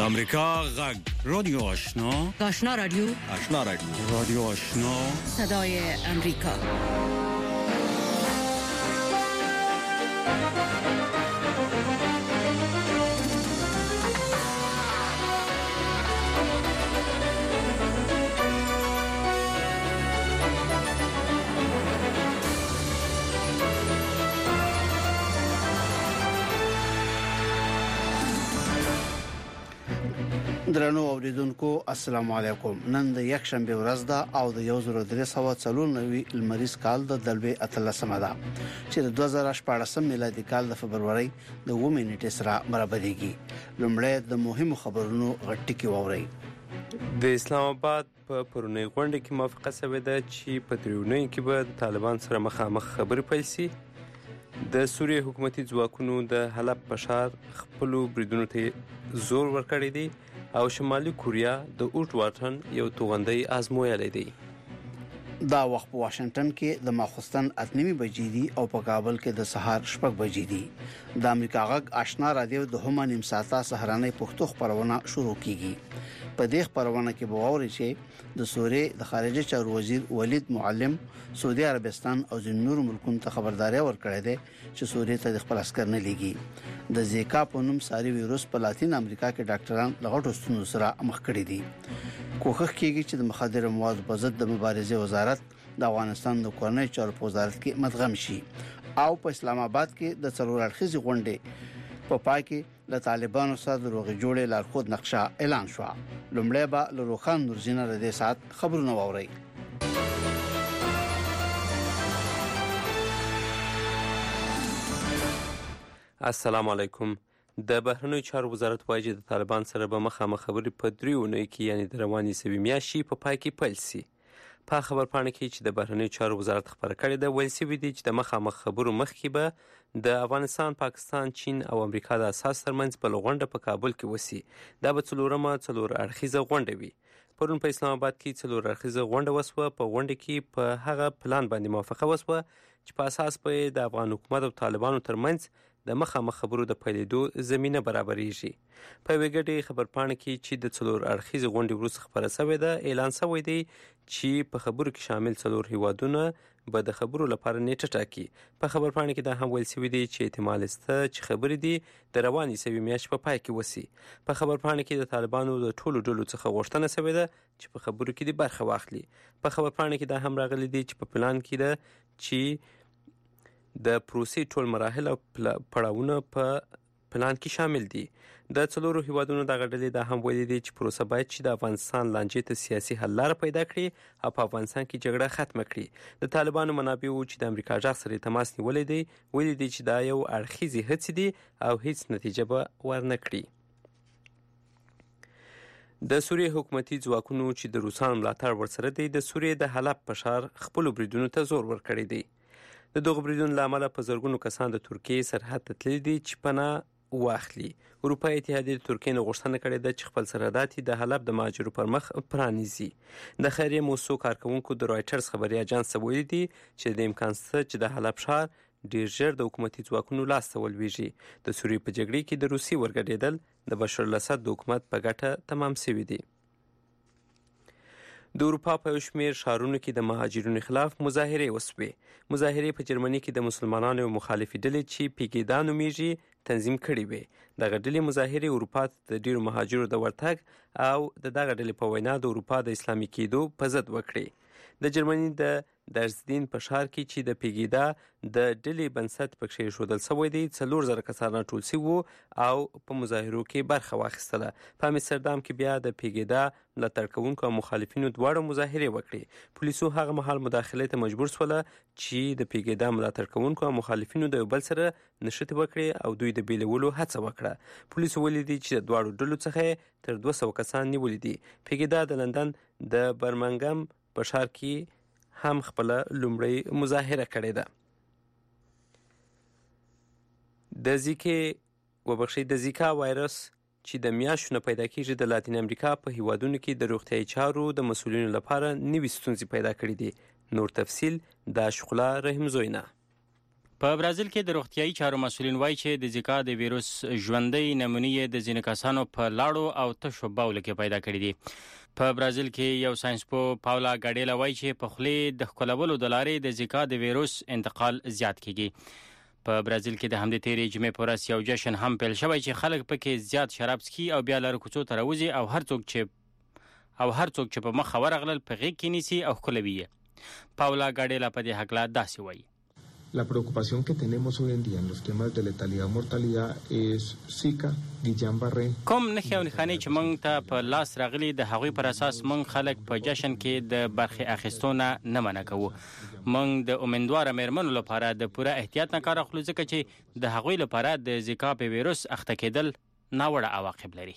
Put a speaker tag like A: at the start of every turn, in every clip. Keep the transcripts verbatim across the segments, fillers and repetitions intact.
A: امریکا غږ رادیو آشنا
B: آشنا رادیو
A: آشنا رادیو رادیو آشنا
B: صدای امریکا.
C: درنو اوریدونکو السلام علیکم. نن د یک شنبه ورځ ده او د یو زر درې سوه څلور نوي لمریز کال د دلبې اتلسمه ده چې د دوه زره شپږ میلادي کال د فبرवरी د اووه نیټې سره برابرېږي. لومړی د مهمو خبرونو غټکی ووري.
D: د اسلام آباد په پرونی غونډه کې موافقه شوې ده چې په دریونی کې به د طالبان سره مخامخ خبرې پیل شي. د سوریې حکومتي ځواکونو د حلب په ښار خپلو بریدونو ته زور ورکړی دی او شمالي کوریا د اوټ واټن یو توغندۍ ازمویلی دی.
C: دا وخت په واشنگټن کې د ماخوستن اتنیمي بجې دي او په کابل کې د سهار شپږ بجې دي. د امریکا غږ آشنا رادیو د هم نیم ساعته سهارنۍ پښتو خبرونه شروع کیږي. په دې خبرونه کې به ووري چې د سوریې د خارجه چارو وزیر ولید معلم سعودي عربستان او ځینو نورو ملکونو ته خبرداري ورکړې ده چې سوریې ته د خپل عسكر نه لګي. د زیکا په نوم ساري وایروس په لاتین امریکا کې ډاکټران لغړو ستونزو سره مخ کړي دي. کوښښ کیږي چې د مخدر موادو په ضد د مبارزې وزارت د افغانستان د کورنۍ چارو په وزارت کې مدغم شي او په اسلام آباد کې د څلور اړخیزې غونډې په پای کې له طالبانو سره د روغې جوړې لارښود نقشه اعلان شو. لومړی به له روخان نورزینه د دې ساعت خبرونه واوري.
D: السلام علیکم. د بهرنیو چارو وزارت وایي چې د طالبان سره به مخامخ خبرې په دریو اونیو کې یعنی د روانې سوي میاشتې په پای کې پیل شي. په خبرپاڼه کې چې د بهرنیو چارو وزارت خبره کړې ده ویل شوي دي چې د مخامخ خبرو مخکې به د افغانستان، پاکستان، چین او امریکا د اساس ترمنځ بله غونډه په کابل کې وشي. دا به څلورمه څلور اړخیزه غونډه وي. پرون په اسلام آباد کې څلور اړخیزه غونډه وسوه. په غونډه کې په هغه پلان باندې موافقه وسوه چې په اساس به د افغان حکومت او طالبانو ترمنځ د مخامخ خبرو د پیلېدو زمینه برابرېږي. په یوې ګډې خبرپاڼه کې چې د څلور اړخیزې غونډې وروسته خپره شوې ده اعلان شوی دی چې په خبرو کې شامل څلور هیوادونه به د خبرو لپاره نیټه ټاکي. په خبرپاڼه کې دا هم ویل شوي دی چې احتمال شته چې خبرې دي د روانې سوي میاشتې په پای کې وشي. په خبرپاڼه کې د طالبانو د ټولو ډلو څخه غوښتنه شوې ده چې په خبرو کې دې برخه واخلي. په خبرپاڼه کې دا هم راغلي دي چې په پلان کې ده چې د پروسې ټول مراحل او پړاوونه په پلان کې شامل دي. د څلورو هیوادونو دغه ډلې دا هم ویلي دي چې پروسه باید چې د افغانستان لانجې ته سیاسي حل لاره پیدا کړي او په افغانستان کې جګړه ختمه کړي. د طالبانو منابعو چې د امریکا غږ سره تماس نیولی دی ویلي دي چې دا یو اړخیزې هڅې دي او هیڅ نتیجه به ورنه کړي. د سوریې حکومتي ځواکونو چې د روسانو ملاتړ ورسره دی د سوریې د حلب په ښار خپلو بریدونو ته زور ورکړی دی. د دغو بریدونو له امله په زرګونو کسان د ترکیې سرحد ته تللي دي چې پناه واخلي. اروپا اتحادیې د ترکیې نه غوښتنه کړې ده چې خپل سرحدات د حلب د مهاجرو پر مخ پرانیزي. د خیریه موسسو کارکوونکو د رایټرز خبري اژانس ته ویلي دي چې د امکان شته چې د حلب ښار ډیر ژر د حکومتي ځواکونو لاس ته ولویږي. د سوریې په جګړې کې د روسیې ورګډېدل د بشار الاسد د حکومت په ګټه تمام شوي دي. د اروپا په یو شمېر ښارونو کې د مهاجرینو خلاف مظاهرې وسوې. مظاهرې په جرمني کې د مسلمانانو یو مخالفې ډلې چې پیګیدا نومیږي تنظیم کړي وې. دغه ډلې مظاهرې اروپا ته د ډیرو مهاجرو د ورتګ او د دغه ډلې په وینا د اروپا د اسلامي کېدو په ضد وکړي. د جرمني د درزدین په ښار کې چې د پیګیدا د ډلې بنسټ پکې ایښودل شوی دی څلور زره کسان راټول شوي وو او په مظاهرو کې برخه واخیستله. په امستردام کې بیا د پیګیدا ملاتړ کوونکو او مخالفینو دواړو مظاهرې وکړې. پولیسو هغه مهال مداخلې ته مجبور شوله چې د پیګیدا ملاتړ کوونکو او مخالفینو د یو بل سره نښتې وکړي او دوی د بیلولو هڅه وکړه. پولیسو ویلي دي چې د دواړو ډلو څخه تر دوه سوه کسان نیولي دي. پیګیدا د لندن د برمنګم په ښار کې هم خپله لومړی مظاهره کړې ده. د زیکې وبخښئ د زیکا وایرس چې د میاشتو نه پیدا کیږي د لاتین امریکا په هیوادونو کې د روغتیايي چارو د مسؤلینو لپاره نوې ستونزې پیدا کړې دي. نور تفصیل د شغله رحیم زوینه.
E: په برازیل کې د روغتیايي چارو مسولین وایي چې د زیکا د ویروس ژوندۍ نمونې د ځینو کسانو په لاړو او تشو باولو کې پیدا کړي دي. په برازیل کې یو ساينسپو پاولا ګاډیلا وایي چې په خولې د ښکلولو د لارې د زیکا د ویروس انتقال زیات کیږي. په برازیل کې د همدې تیرې جمعې په ورځ یو جشن هم پیل شوی چې خلک پکې زیات شراب څښي او بیا لاره کوڅو ته راوځي او هر څوک چې او هر څوک چې په مخه ورغلل په غېږ کې نیسي او ښکلوي یې. پاولا ګاډیلا په دې هکله داسې وایي:
F: La preocupación que tenemos hoy en día en los temas de letalidad o mortalidad es Zika, Guillain-Barré.
E: کوم نښې او نښانې چې موږ ته په لاس راغلي د هغوی پر اساس موږ خلک په جشن کې د برخې اخیستو نه نه منع کوو. موږ د امیندواره مېرمنو لپاره د پوره احتیاط نه کار اخلو ځکه چې د هغوی لپاره د زیکا په ویروس اخته کېدل ناوړه عواقب لري.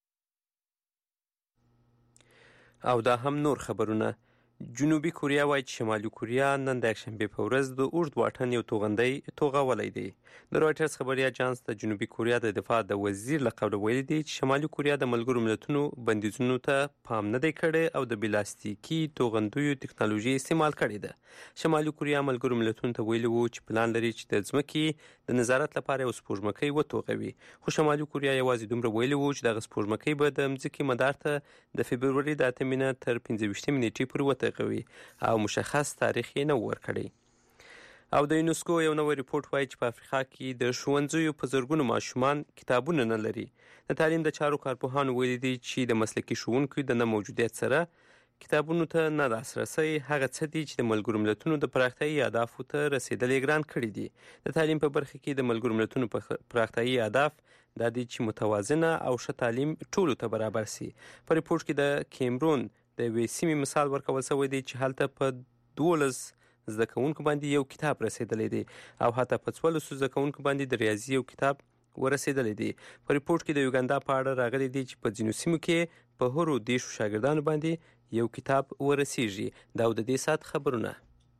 D: او دا هم نور خبرونه. جنوبي کوریا وایي چې شمالي کوریا نن د یکشنبې په ورځ د اوږد واټن یو توغندی توغولی دی. د رویټرز خبري اژانس د جنوبي کوریا د دفاع د وزیر له قوله ویلي دی چې شمالي کوریا د ملګرو ملتونو بندیزونو ته پام نه دی کړی او د بلاستیکي توغندیو ټکنالوژي استعمال کړې ده. شمالي کوریا ملګرو ملتونو ته ویلي وو چې پلان لري چې د ځمکې د نظارت لپاره یو سپوږمکۍ وتوغوي، خو شمالي کوریا یوازې دومره ویلي وو چې دغه سپوږمکۍ به د ځمکې مدار ته د فبروري د اتمې نه تر پنځه ویشتمې نیټې پورې وتغوي او مشخص تاریخ یې نه ورکړی. او د یونسکو یو نوی ریپورت وایي چې په افریقا کې د ښوونځیو په زرګونو ماشومان کتابونه نه لري. د تعلیم د چارو کارپوهانو ویلي دي چې د مسلکي ښوونکو د نه موجودیت سره کتابونو ته نه لاسرسی هغه څه دي چې د ملګرو ملتونو د پراختیایي اهدافو ته رسیدل یې ګران کړي دي. د تعلیم په برخه کې د ملګرو ملتونو پراختیایي اهداف دا دي چې متوازنه او ښه تعلیم ټولو ته برابر سي. په ریپورت کې د کیمرون د یوې سیمې مثال ورکول شوی دی چې هلته په دولس زده کوونکو باندې یو کتاب رسیدلی دی او حتی په څوارلسو زده کوونکو باندې د ریاضي یو کتاب ورسیدلی دی. په ریپورت کې د یوګاندا په اړه راغلی دی چې په ځینو سیمو کې په هرو دیرشو شاګردانو باندې یو کتاب ورسیږي. دا د دې ساعت خبرونه.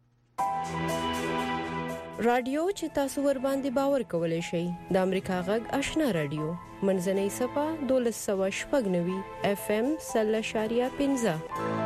G: رادیو چې تاسو ور باندې باور کولای شئ د امریکا غږ آشنا رادیو منځنۍ صفه دولس سوه شپږ نوي اف ام سل اشاریه پنځه.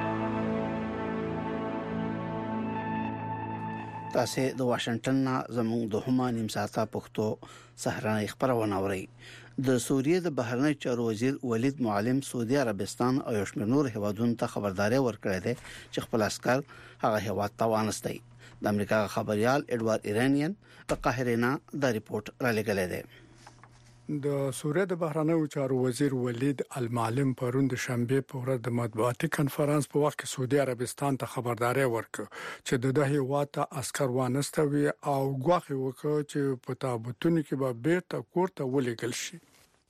C: تاسو د واشنگټن نه زموږ د هما نیم ساعته پښتو سهارنۍ خبرونه اورئ. د سوریې د بهرنی چارو وزیر ولید معلم سعودي عربستان او شمېر نور هیوادونو ته خبرداري ورکړې ده چې خپل عسكر هغه هیواد ته وانستي. د امریکا خبريال اډوارد ایرانین په قاهره نه دا ریپورت را لګلې ده.
H: د سوریې د بهرنیو چارو وزیر ولید المعلم پرون د شنبه په ورځ د مطبوعاتي کانفرنس په وخت کې سعودي عربستان ته خبرداري ورکړه چې د دغه هیواد عسكر وانستوي او غواخي وکړي چې په تابوتونو کې به بیرته کوړه ولېګل شي.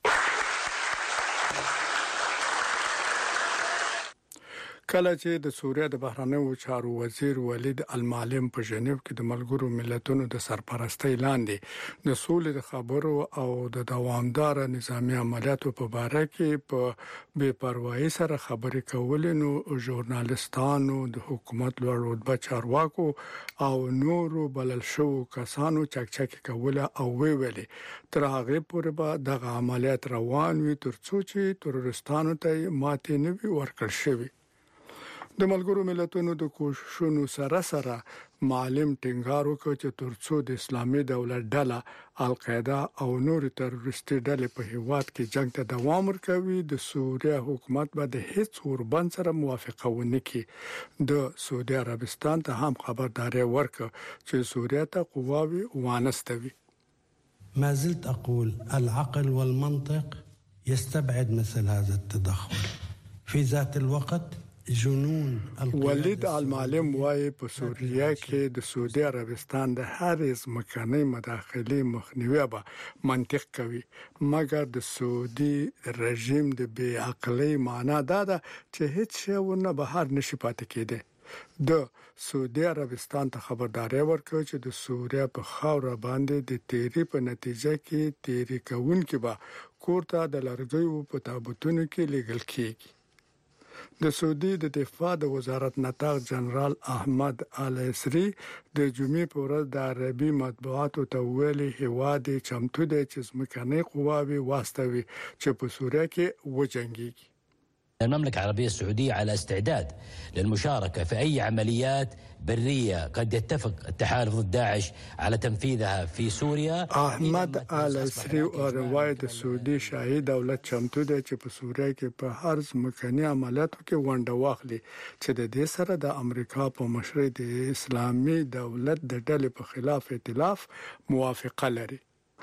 H: کله چې د سوریې د بهرنیو چارو وزیر ولید المعلم په ژنیو کې د ملګرو ملتونو د سرپرستۍ لاندې د سولې د خبرو او د دوامدار نظامی عملیاتو په اړه کې په بې پروايي سره خبرې کولې، نو ژورنالستانو د حکومت لوړ رتبه چارواکو او نورو بلل شو کسانو چکچکي کوله او ویلي تر هغه پورې به د عملیات روان وي ترڅو چې ترورستانو ته ماتې نه وي ورکړل شي. د ملګرو ملتونو د کوښښونو سره سره معلم ټینګار وکړ چې ترڅو د اسلامي دولت ډله القاعده او نور تروریستي ډلې په هیواد کې جنگ ته دوام ورکوي، د سوریه حکومت به د هیڅ اوربند سره موافقه ونه کړي. د سعودي عربستان ته هم خبرداري ورکړه چې سوریه ته قواوي وانستوي.
I: ما زلت اقول العقل والمنطق يستبعد مثل هذا التدخل في ذات الوقت.
H: ولید المعلم وايي په سوریه کې د سعودي عربستان د هر ځمکنۍ مداخلې مخنیوي به منطق کوي، مګر د سعودي رژیم د بې عقلۍ معنا دا ده چې هیڅ شی ونه بهر نشي پاتې کېده. د سعودي عربستان ته خبرداري ورکړه چې د سوریه په خاور باندې د تیری په نتیجه کې تیری کوونکي به کوړه د لرګیو په تابوتونو کې لګل کیږي. د سعودي د دفاع د وزارت نطاق جنرال احمد الاسری د جمعې په ورځ د عربي مطبوعاتو ته ویلي هیواد چمتو دی چې ځمکنۍ قواوي واستوي چې په سوریه کې وجنګيږي.
J: المملكة العربية السعودية على استعداد للمشاركة في أي عمليات برية قد يتفق التحالف ضد داعش على تنفيذها في سوريا.
H: احمد آل-سری او روایت سعودي شاهي دولت چمتو دی چې په سوریه کې په هر ځمکني عملیاتو کې ونډه واخلي چې د دې سره د امریکا په مشرۍ د اسلامي دولت د ډلې په خلاف ائتلاف موافقه لري.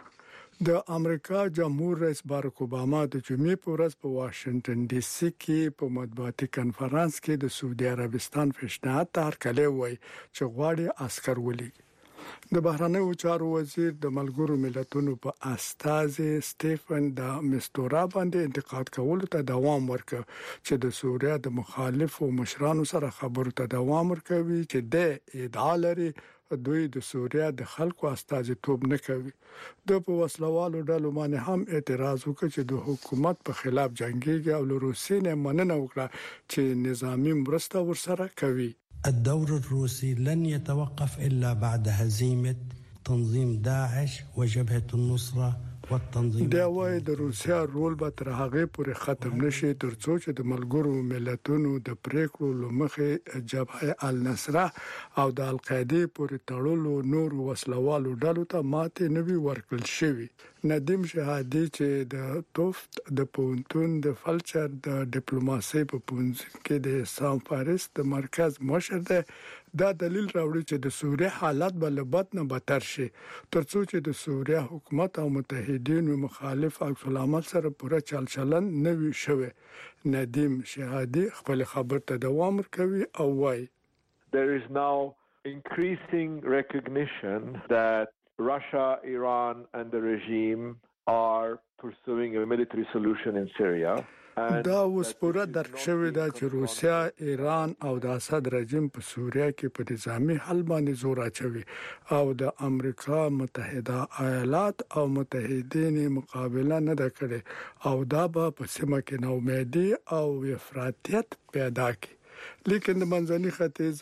H: د امریکا جمهور رئیس باراک اوباما د جمعې په ورځ په واشنگټن ډي سي کې په مطبوعاتي کنفرانس کې د سعودي عربستان پیشنهاد ته هرکلی وایي چې غواړي عسکر ولېږي. د بهرنیو چارو وزیر د ملګرو ملتونو په استازي سټيفن د مستورا باندې انتقاد کولو ته دوام ورکړ چې د سوریه د مخالفو مشرانو سره خبرو ته دوام ورکوي چې د ادعا لري دوی د سوریه د خلکو استازیتوب نه کوي. د په وسلوالو ډلو باندې هم اعتراض وکړ چې د حکومت په خلاف جنگيږي او له روسیې نه مننه وکړه چې نظامی مرسته ورسره کوي.
I: الدور الروسي لن يتوقف إلا بعد هزيمة تنظيم داعش وجبهة النصرة والتنظيم.
H: دا وایي د روسیا رول به تر هغه پورې ختم نشي ترڅو چې د ملګرو ملتونو د پریکړو لمخې جبهه النصره او د القاعده پورې تړلو نور وسلوالو ډلو ته ماته نوي ورکړل شوی. ندیم شهادي چې د توفت د پونتون د فلچر د ډیپلوماسي په پونځ کې د سام فارس د مرکز مشر دی دا دلیل راوړي چې د سوریه حالت به لبد نه بدتر شي ترڅو چې د سوریه حکومت او متحدینو مخالف عکس العمل سره پوره چل چلن نه وي شوی. ندیم شهادي خپل خبر ته دوام ورکوي او وايي
K: There is now increasing recognition that Russia, Iran and the regime are pursuing a military solution in Syria.
H: دا اوس پوره درک شوی دا چې روسیا، ایران او د اسد رژیم په سوریه کې په نظامی حل باندې زور اچوي او د امریکا متحده ایالات او متحدین مقابله نه ده کړې او دا به په سیمه کې نومیدي او افراطیت پیدا کړي. لیکن د منځني ختیځ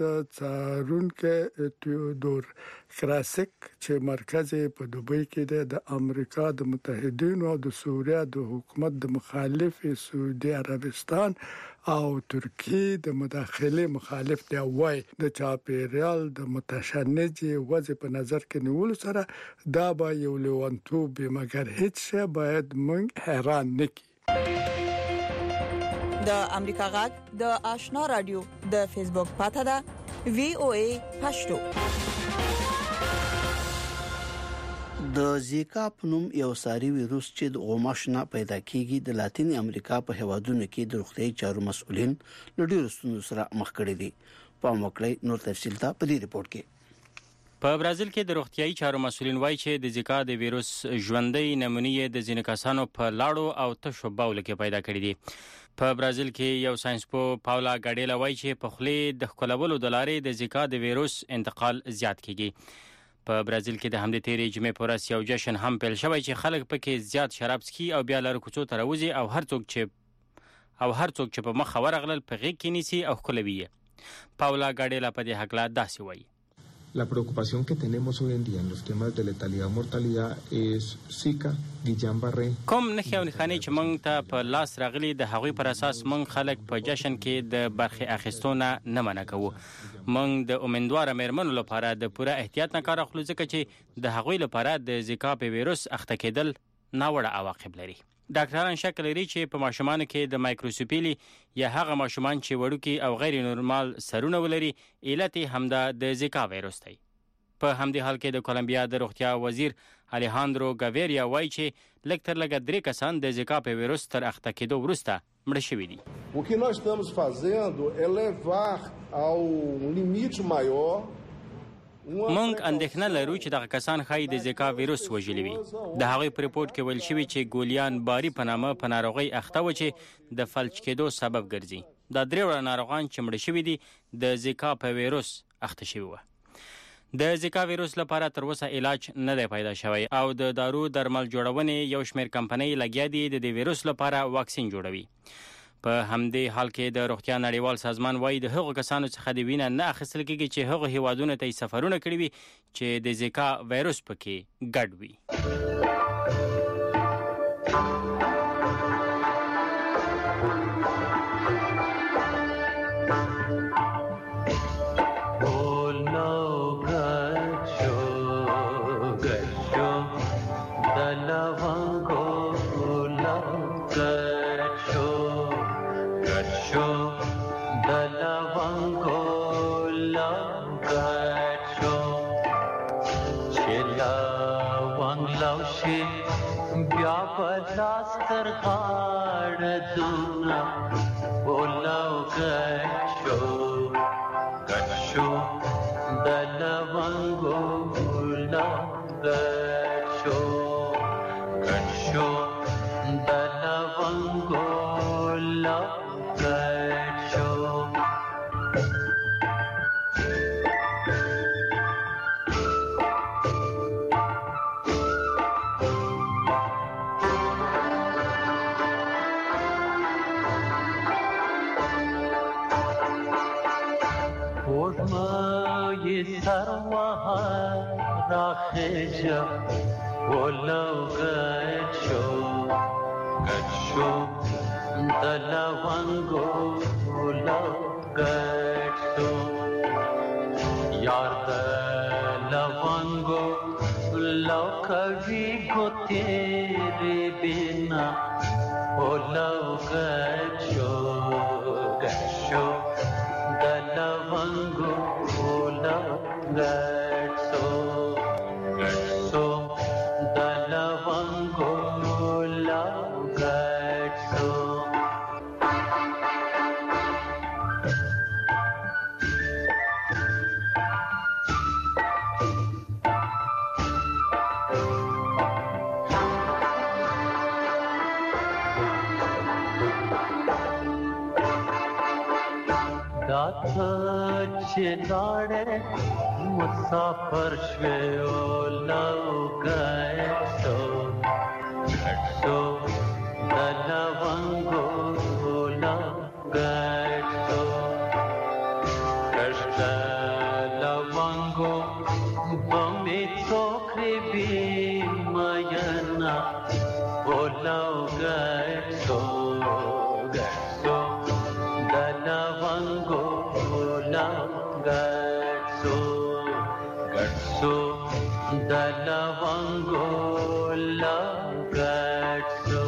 H: څارونکو تیودور کراسک چې مرکز په دوبۍ کې د امریکا د متحدینو او د سوریه د حکومت د مخالف سعودي عربستان او ترکیه د مداخله مخالف دی وای د چاپیریال د متشنج وضع په نظر کې نیول سره دا به یو لوانتوب مګر هیڅ شی باید موږ حیران نکړي.
B: د امریکا غږ د آشنا رادیو د فیسبوک پاڼه ده وی او ای پښتو.
C: د زیکا پنوم یو ساري ویروس چې د غوماشنه پیدا کیږي د لاتینی امریکا په هوادونو کې د روغتي چارو مسؤلین لډیر ستونزو سره مخ کړي دي. په موکلې نور تفصیل ته په دې ریپورت کې.
E: په برازیل کې د روغتيایي چارو مسؤلین وایي چې د زیکا د ویروس ژوندۍ نمونې د ځینو کسانو په لاړو او تشو باولو کې پیدا کړي دي. په برازیل کې یو ساينسپو پاولا ګاډیلا وایي چې په خولې د خلولو د لارې د زیکا د ویروس انتقال زیات کیږي. په برازیل کې د همدې تیرې جمعې په ورځ یو جشن هم پیل شوی چې خلک پکې زیات شراب څښي او بیا لار کوڅو ته راوځي او هر څوک چې او هر څوک چې په مخ ورغلل په غېږ کې نیسي او خلوي. پاولا ګاډیلا په دې حق لا داسې وایي
F: La preocupación que tenemos hoy en día en los temas de letalidad o mortalidad es Zika, Guillain-Barré.
E: کوم نښې او نښانې چې موږ ته په لاس راغلي د هغوی پر اساس موږ خلک په جشن کې د برخې اخیستونه نه منع کوو. موږ د امیندواره مېرمنو لپاره د پوره احتیاط نه کار اخلو ځکه چې د هغوی لپاره د زیکا په ویروس اخته کېدل ناوړه عواقب لري. ډاکټران شک لري چې په ماشومانو کې د مایکروسوپیلی یا هغه ماشومان چې وړوکي او غیر نورمال سرونه ولري علت همدا د زیکا ویروس دی. په همدې حال کې د کولمبیا د روغتیا وزیر الیهاندرو ګاویریا وایي چې لږ تر لږه درې کسان د زیکا په ویروس تر اخته کېدو وروسته مړه شوي دي.
L: O que nós estamos fazendo é levar ao limite maior
E: مونږ اندېښنه لرو چې دغه کسان ښایي د زیکا ویروس وژلي وي. د هغوی په ریپورت کې ویل شوي چې ګولیان باری په نامه په ناروغۍ اخته و چې د فلج کېدو سبب ګرځي. دا درې وړه ناروغان چې مړه شوي دي د زیکا په ویروس اخته شوي وو. د زیکا ویروس لپاره تر اوسه علاج نه دی پیدا شوی او د دارو درمل جوړونې یو شمېر کمپنۍ لګیا دي د دې ویروس لپاره واکسین جوړوي. په همدې حال کې د روغتیا نړیوال سازمان وایي د هغو کسانو څخه د وینه نه اخیستل کېږي چې هغو هیوادونو ته یې سفرونه کړي وي چې د زیکا ویروس پکې ګډ وي.
M: شو ګډ شو د لونګو لونګ شو چې لونګ لوشي بیا په لاس تر غاړه دونه ولونګ شو ګډ شو د لونګو لونګ شو ګډ شو د لونګو لونګ شو سروا راخیجا ولو گد شو گد شو دلوانگو ولو گد شو یار دلوانگو لو کبھی کو تیرے بنا ولو گد شو گد شو دلوانگو Get so, get so, the lavango love, get so. چلاڑے مسافر شویو لو گئے سو سو دلوانگو لو گئے سو کشت لوانگو بمی توکری بی مینا لو گئے سو گئے سو دلوانگو Gatso, gatso, dalavango la gatso.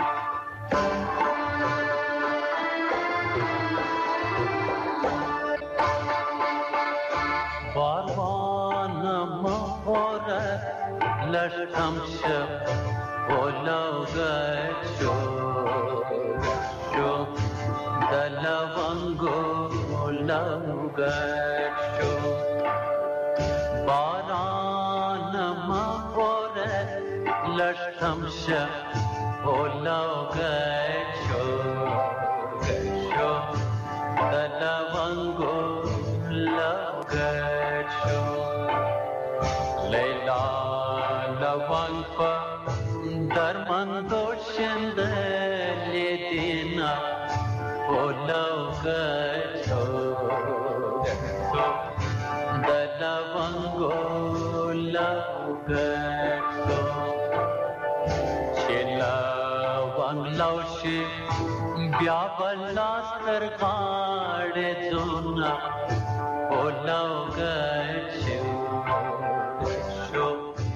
M: Barvana mahora lashkamsha ola gatso, gatso, dalavango la gatso. باران مپوره لشتمشه اولاو گشو گشو دلوانگو لاو گشو لیلا لوانگ پا درمندو شندلی دینا اولاو گشو گشو دلوانگو لاو گشو چه لوانگ لاوشی بیا بلاس تر غاڑ دونا اولاو گشو گشو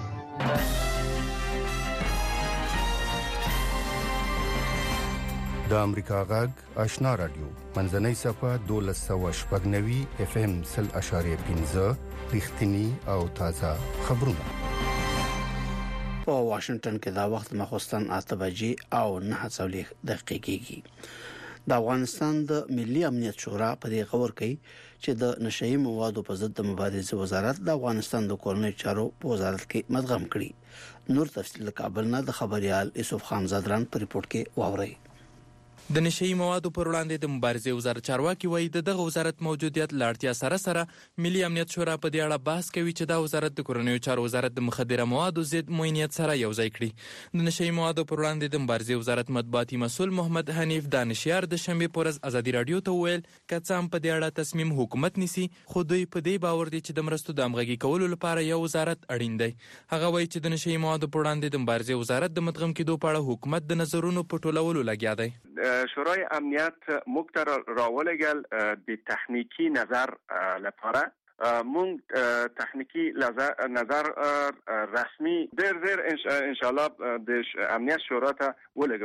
N: د امریکا غږ آشنا رادیو منځنۍ صفه دولس سوه شپږ نوي اف ام سل اشاریه پنځه رښتینی او تازه خبرونه
C: په واشنگټن کې دا وخت مخستان اته بجې او نه څلوېښت دقیقې کېږي. د افغانستان د ملي امنیت شورا په دې خبر کوي چې د نشئی موادو په ضد د مبارزې وزارت د افغانستان د کورنۍ چارو په وزارت کې مدغم کړي. نور تفصیل کابل نه د خبريال یوسف خان زادران په ریپورت کې واوري.
O: د نشئی موادو پر وړاندې د مبارزې وزارت چارواکي وایي د دغه وزارت موجودیت لاړتیا سره سره ملي امنیت شورا په دې اړه بحث کوي چې دا وزارت د کورنیو چارو وزارت د مخدره موادو ضد موینیت سره یو ځای کړي. د نشئی موادو پر وړاندې د مبارزې وزارت مطبوعاتي مسؤل محمد حنیف دانشیار د شنبه پورز ازادي رادیو ته ویل کڅام په دې اړه تصمیم حکومت نیسي خو دوی په دې باور دي چې د مرستو د امغږي کولو لپاره یو وزارت اړین دی. هغه وایي چې د نشئی موادو پر وړاندې د مبارزې وزارت د مدغم کېدو په اړه حکومت د نظرونو په ټولولو لګیا دی.
P: شورای امنیت مقتر راولگل به تکنیکی نظر لپاره مون تکنیکی نظر رسمی در زیر انشالله د امنیت شورا ته ولګولو.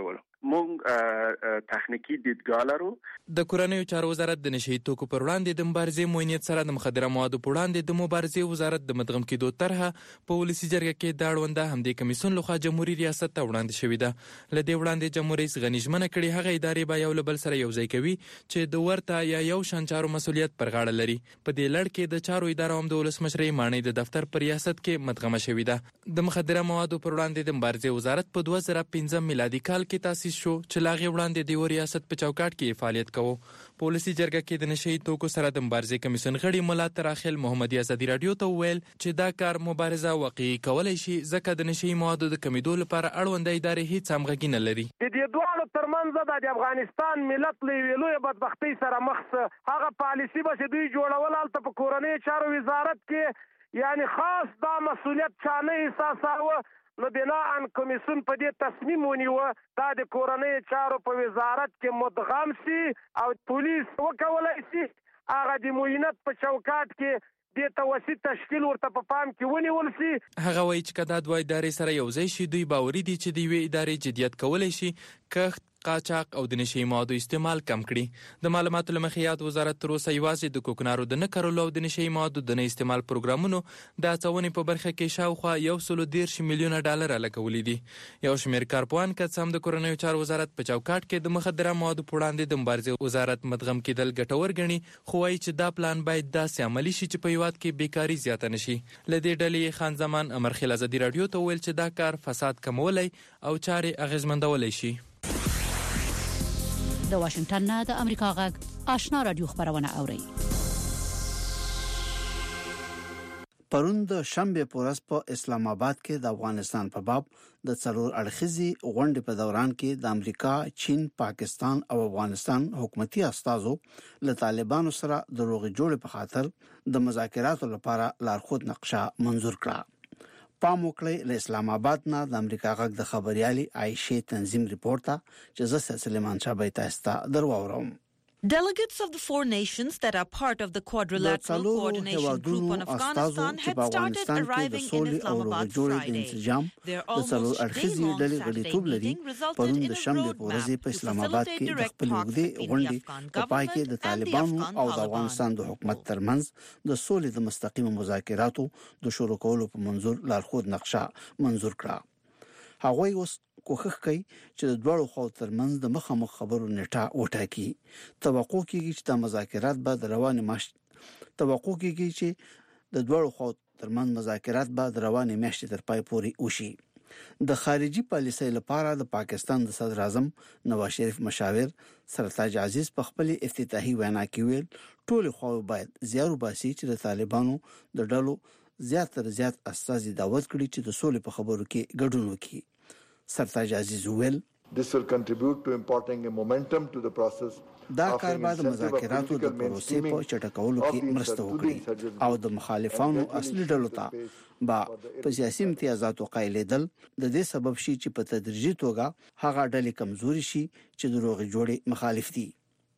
P: مونږ تخنیکی دیدګاه لرو.
O: د کورنیو چارو وزارت د نشئی توکو پر وړاندې د مبارزې موینیت سره د مخدره موادو پر وړاندې د مبارزې وزارت د مدغم کېدو طرحه په ولسي جرګه کې د اړونده همدې کمیسیون لخوا جمهوریت ریاست ته وړاندې شوې ده. لدې وړاندې جمهوریت رئیس غنی ژمنه کړې هغه ادارې به یو له بل سره یوځای کوي چې د ورته یا یو شان چارو مسولیت پر غاړه لري. په دې لړ کې د چارو اداره هم د ولسمشرۍ ماڼۍ د دفتر په ریاست کې مدغمه شوې ده. د مخدره موادو پر وړاندې د مبارزې وزارت په دوه زره پنځم میلادي کال کې تاسیس شو چې لا غي وړاندې د یو ریاست په چوکاټ کې فعالیت کوي. په ولسي جرګه کې د نشئی توکو سره د مبارزې کمیسیون غړي ملا تراخیل محمدي ازادي رادیو ته وویل چې دا کار مبارزه واقعي کولای شي ځکه د نشئی موادو د کمیدو لپاره اړونده ادارې هیڅ همغږي نه لري.
Q: د دې دوه ترمنځ د افغانستان ملت له ویلوې بدبختۍ سره مخ هغه پالیسی به دوی جوړول الته په کورنۍ چارو وزارت کې یعنی خاص دا مسولیت چانه احساساوه نو بناءً کمیسیون په دې تصمیم ونیوه دا د کورنۍ چارو په وزارت کې مدغم شي او پولیس وکولای شي هغه د معاینت په چوکاټ کې د توسط تشکیل ورته په پام کې ونیول شي.
O: هغه وایي چې کدا دوه ادارې سره یوځای شي دوی باوري دي چې د یوې ادارې جدیت کولای شي کښت قاچاق او د نشئی موادو استعمال کم کړي. د معلوماتو له مخې یاد وزارت تر اوسه یوازې د کوکنارو د نه کرلو او د نشئی موادو د نه استعمال پروګرامونو د هڅونې په برخه کې شاوخوا یو سل دېرش میلیونه ډالر لګولي دي. یو شمېر کارپوهان که څه هم د کورنیو چارو وزارت په چوکاټ کې د مخدره موادو په وړاندې د مبارزې وزارت مدغم کېدل ګټور ګڼي خو وایي چې دا پلان باید داسې عملي شي چې په هیواد کې بیکاري زیاته نشي. له دې ډلې خان زمان امرخیل ازادي رادیو ته وویل چې دا کار فساد کمولی او چارې اغیزمندولی شي.
R: د واشنگټن نه د امریکا غږ آشنا رادیو خبرونه اوري.
C: پرون د شنبه په ورځ په اسلام آباد کې د افغانستان په باب د څلور اړخیزي غونډې په دوران کې د امریکا، چین، پاکستان او افغانستان حکومتي استازو له طالبانو سره د روغې جوړې په خاطر د مذاکراتو لپاره لارښود نقشه منزور کړه. پام وکړئ له اسلام آباد نه د امریکا غږ د خبريالي عائشه تنظیم ریپورت چې زه سلیمان شاه تاسو ته درواورم.
S: Delegates of the four nations that are part of the Quadrilateral Coordination Group on Afghanistan had started arriving in Islamabad Friday. Their almost day-long Saturday meeting resulted in a roadmap to facilitate direct talks between the Afghan government and the Afghan
C: Taliban. د حکومت ترمنځ د سولې د مستقیم مذاکراتو د شروع کولو په منظور لارښود نقشه منزور کړه. هغوی اوس کوښښ کوي چې د دوړو خو ترمنځ د مخامخ خبرو نیټه وټاکي. توقع کیږي چې د مذاکرات به د رواني ماش توقع کیږي چې د دوړو خو ترمنځ مذاکرات به د رواني میاشتې تر پای پورې وشي. د خارجي پالیسۍ لپاره د پاکستان د صدر اعظم نواز شریف مشاور سرتاج عزیز په خپل افتتاحي وینا کې ویل ټول خو باید زیارو باسي چې د طالبانو د ډلو زیات تر زیات استازي دعوت کړي چې د سولې په خبرو کې ګډون وکړي. سرتاج عزیز ویل
L: This will contribute to imparting a momentum to the process.
C: دا کار به د مذاکراتو د پروسې په چټکولو کې مرسته وکړي او د مخالفانو اصلي ډلو ته با په سیاسي امتیازاتو قایلیدل د دې سبب شي چې په تدریجي توګه هغه ډلې کمزوري شي چې د روغې جوړې مخالف دي.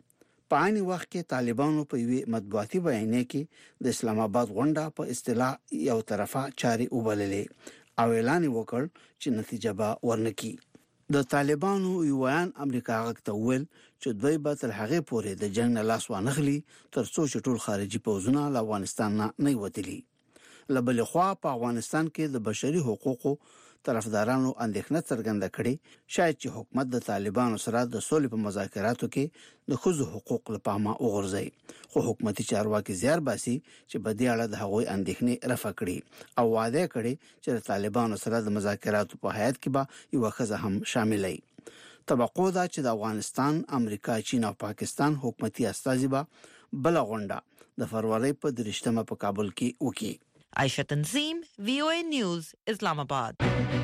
C: په عین وخت کې طالبانو په یوې مطبوعاتي بیان کې د اسلام آباد غونډه په اصطلاح یو طرفه چاري وبللې او اعلان وکړ چې نتیجه به ورنکي. د طالبانو یوان امریکا غږ ته ویل چې دوی به تر هغه پورې د جنگ نه لاس وانخلي تر څو چې ټول خارجي پوځونه له افغانستان نه نه وتلي. لبل خو په افغانستان کې د بشري حقوقو طرفدارانو اندېښنه څرګنده کړې شاید چې حکومت د طالبانو سره د سولې په مذاکراتو کې د ښځو حقوق لپاره وغورځي. خو حکومتي چارواکي زیار باسي چې په دې اړه د هغوی اندېښنې رفع کړي او وعده کړي چې د طالبانو سره د مذاکراتو په هیئت کې به یو ښځه هم شاملې. توقع ده چې د افغانستان، امریکا، چین او پاکستان حکومتي استازي به بل غونډه د فروری په درشتمه په کابل کې وکړي.
S: عائشة تنظیم وی او ای نیوز اسلام آباد.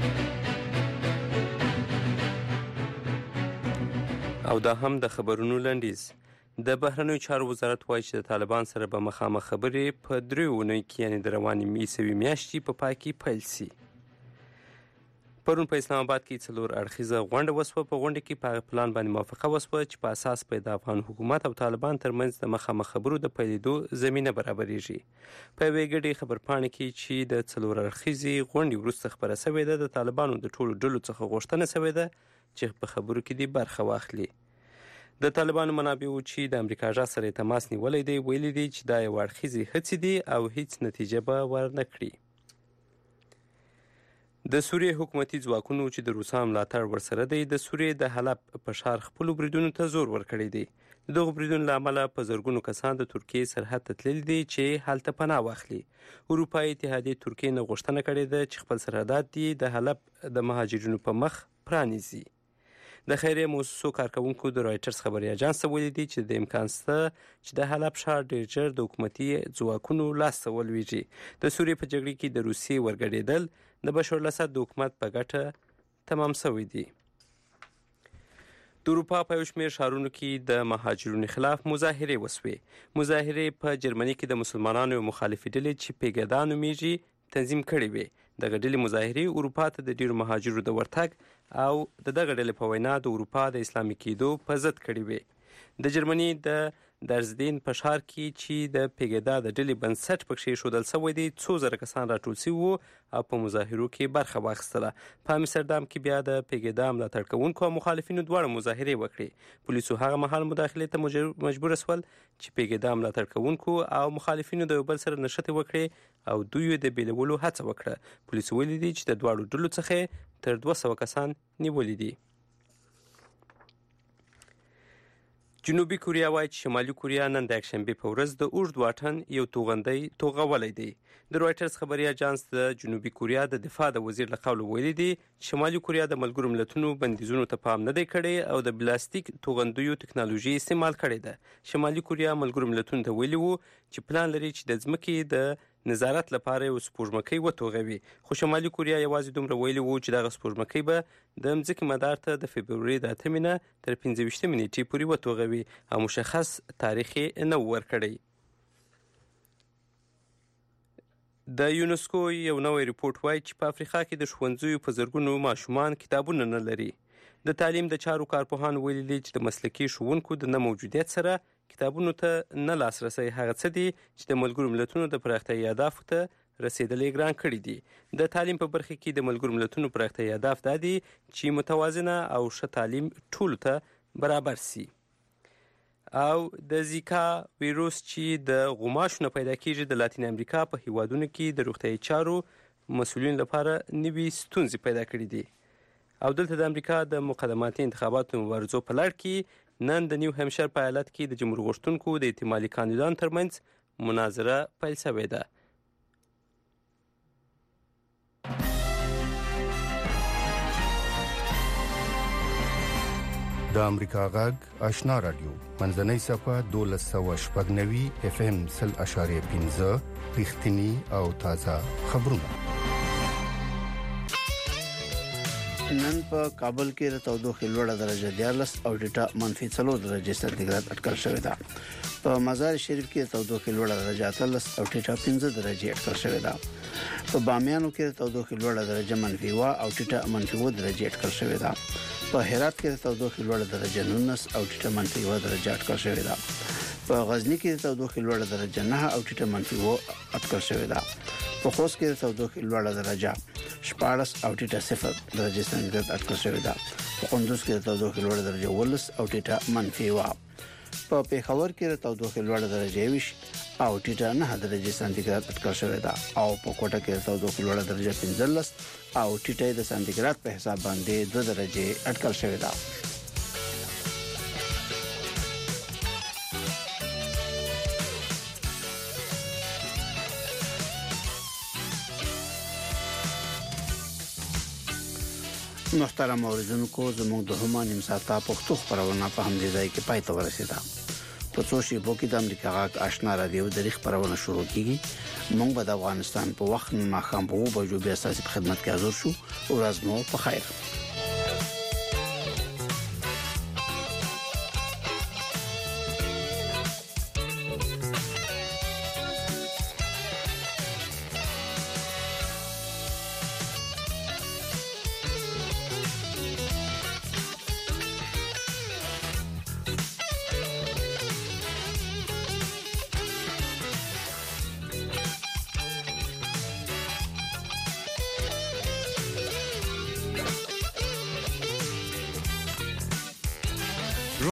D: او دا هم د خبرونو لنډیز. د بهرنیو چارو وزارت وایي چې د طالبان سره به مخامخ خبرې په دریو اونیو کې یعنې د روانې میسوي میاشتې په پای کې پیل شي. پرون په اسلام آباد کې څلور اړخیزه غونډه وسوه. په غونډه کې په پلان باندې موافقه وسوه چې په اساس په د افغان حکومت او طالبان ترمنځ د مخامخ خبرو د پیلېدو زمینه برابرېږي. په یوې ګډې خبرپاڼې کې چې د څلور اړخیزې غونډې وروسته خپره شوې ده د طالبانو د ټولو ډلو څخه غوښتنه شوې ده چې په خبرو کې دې برخه واخلي. د طالبانو منابعو چې د امریکا ژغ سره تماس نیولی دی ویلي دي چې دا یو اړخیزې هڅې دي او هیڅ نتیجه به ورنه کړي. د سوریې حکومتي ځواکونو چې د روسا ملاتړ ورسره دی د سوریې د حلب په ښار خپلو بریدونو ته زور ورکړی دی. د دغو بریدونو له امله په زرګونو کسان د ترکیې سرحد ته تللي دي چې هلته پناه واخلي. اروپایي اتحادیې ترکیې نه غوښتنه کړې ده چې خپل سرحدات دي د حلب د مهاجرینو په مخ پرانیزي. د خیریه موسسو کارکوونکو د رایټرز خبري اژانس ته ویلي دي چې د امکان شته چې د حلب ښار ډېر ژر د حکومتي ځواکونو لاسته ولویږي. د سوریې په جګړې کې د روسیې ورګډېدل د بشار الاسد د حکومت په ګټه تمام شوی دی. د اروپا په یو شمېر ښارونو کې د مهاجرینو خلاف مظاهرې وسوې. مظاهرې په جرمني کې د مسلمانانو یو مخالفې ډلې چې پیګدا نومیږي تنظیم کړې وې. دغه ډلې مظاهرې اروپا ته د ډېرو مهاجرو د ورتګ او د دغه ډلې په وینا د اروپا د اسلامي کېدو په ضد کړې وې. د جرمني د درزدین په ښار کې چې د پیګدا د ډلې بنسټ پکښې ایښودل شوی دی څو زره کسان راټول شوي وو او په مظاهرو کې برخه واخیستله. په امستردام کې بیا د پیګدا ملاتړ کوونکو او مخالفینو دواړه مظاهرې وکړې. پولیسو هغه مهال مداخلې ته مجبور شول چې پیګدا ملاتړ کوونکو او مخالفینو د یو بل سره نښتې وکړي او دوی د بیلولو هڅه وکړه. پولیسو ویلي دي چې د دواړو ډلو څخه تر دوه سوه کسان نیولي دي. جنوبي کوریا وایي چې شمالي کوریا نن د یکشنبې په ورځ د اوږد واټن یو توغندی توغولی دی. د رویټرز خبري اژانس د جنوبي کوریا د دفاع د وزیر له قوله ویلي دي چې شمالي کوریا د ملګرو ملتونو بندیزونو ته پام نه دی کړی او د بلاستیک توغندیو تکنالوژي استعمال کړې ده. شمالي کوریا ملګرو ملتونو ته ویلي وو چې پلان لري چې د ځمکې د نظارت لپاره یو سپوږمکۍ وتوغوي. خو شمالي کوریا یوازې دومره ویلي وو چې دغه سپوږمکۍ به د مځکې مدار ته د فبروري د اتمې نه تر پنځه ویشتمې نیټې پورې وتوغوي او مشخص تاریخ یې نه و ورکړی. د یونسکو یو نوی ریپورټ وایي چې په افریقا کې د ښوونځیو په زرګونو ماشومان کتابونه نه لري. د تعلیم د چارو کارپوهان ویلي دي چې د مسلکي ښوونکو د نه موجودیت سره کتابونو ته نه لاسرسی هغه څه دي چې د ملګرو ملتونو د پراختیایي اهدافو ته رسیدل یې ګران کړي دي. د تعلیم په برخه کې د ملګرو ملتونو پراختیایي اهداف دا دي چې متوازنه او ښه تعلیم ټولو ته برابر سي. او د زیکا ویروس چې د غوماشو نه پیدا کیږي د لاتین امریکا په هیوادونو کې د روغتیایي چارو مسؤلین لپاره نوي ستونزې پیدا کړي دي. او دلته د امریکا د مقدماتي انتخاباتو مبارزو په لړ کې نن د نیو همشر په ایالت کې د جمهور غوښتونکو د احتمالي کاندیدانو ترمنځ مناظره پیل شوې ده.
N: د امریکا غږ آشنا رادیو منځنۍ صفه دولس سوه شپږ نوي اف ام سل اشاریه پنځه رښتینی او تازه خبرونه.
C: نن په کابل کې د تودوخې لوړه درجه دیارلس او ډیټا منفي څلور درجې سانتیګراد اټکل شوې ده. په مزار شریف کې د تودوخې لوړه درجه اتلس او ډیټا پنځه درجې اټکل شوې ده. په بامیانو کې د تودوخې لوړه درجه منفي و او ډیټا منفي و درجې اټکل شوې ده. په هرات کې د تودوخې لوړه درجه نولس او ډیټا منفي و درجه اټکل شوې ده. په غزنی کې د تودوخې لوړه درجه نه او ډیټا منفي و اټکل شوې ده. په خوست کې د تودوخې لوړه درجه شپاړس او ټیټه صفر درجه سانتیګراد اټکل شوې ده. په کندوز کې د تودوخې لوړه درجه ولس او ټیټه منفي و. په پیښور کې د تودوخې لوړه درجه ویش او ټیټه نه درجه سانتیګراد اټکل شوې ده. او په کوټه کې د تودوخې لوړه درجه پنځلس او ټیټه د سانتیګراد په حساب باندې دوه درجه اټکل شوې ده. محترم اوریدونکو زموږ د هما نیم ساعته پښتو خبرونه په همدې ځای کې پای ته ورسیده. په څو شیبو کې د امریکا غږ آشنا رادیو د ریښ خبرونه شروع کیږي. موږ به د افغانستان په وخت ماښام په اوه بجو بیا ستاسو په خدمت کې حاضر شو. ورځ مو په خیر.